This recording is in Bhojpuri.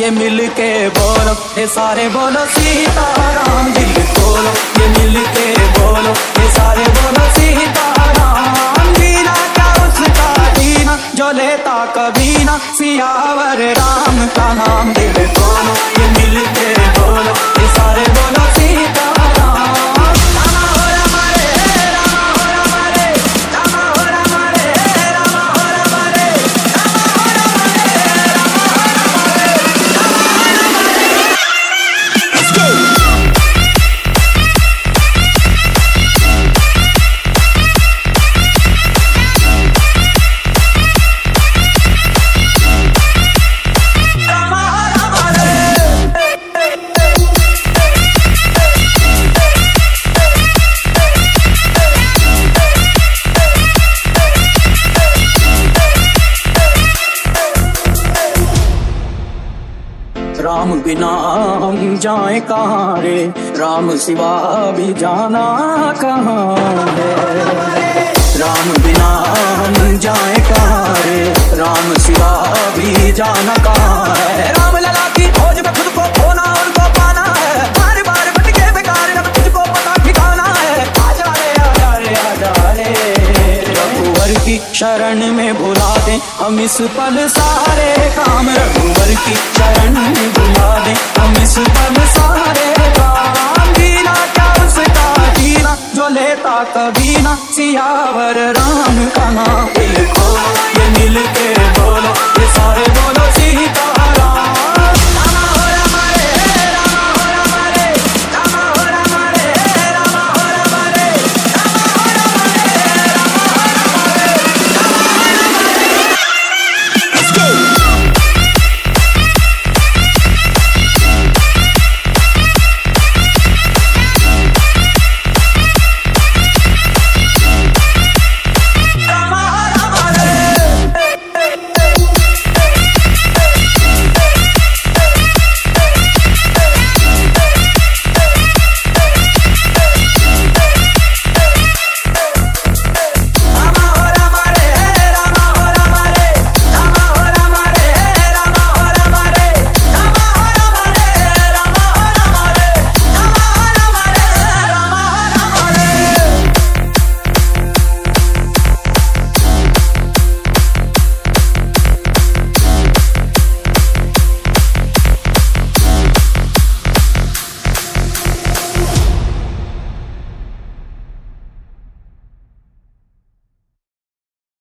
ये मिल के बोलो, ये सारे बोलो सीताराम। दिल खोलो, ये मिल के बोलो, ये सारे बोलो सीताराम। जीना क्या उसका जीना, जो लेता कभी ना सियावर राम का नाम। दिल खोलो, ये मिल के बोलो, ये सारे बोलो सीताराम। राम बिना हम जाए कहाँ रे, राम सिवा भी जाना कहाँ है। राम बिना हम जाए कहाँ रे, राम सिवा भी जाना कहाँ है। राम लला की खोज में खुद को खोना उनको पाना है। बार बार भटके बेकार अब तुझको पता ठिकाना है। आजा रे आजा रे आजा रे, रघुवर की शरण में भुला दे हम इस पल सारे काम। रघुवर की शरण में भुला दे हम इस पल सारे काम। जीना क्या उसका जीना, जो लेता कभी ना सियावर राम का नाम। दिल खोलो,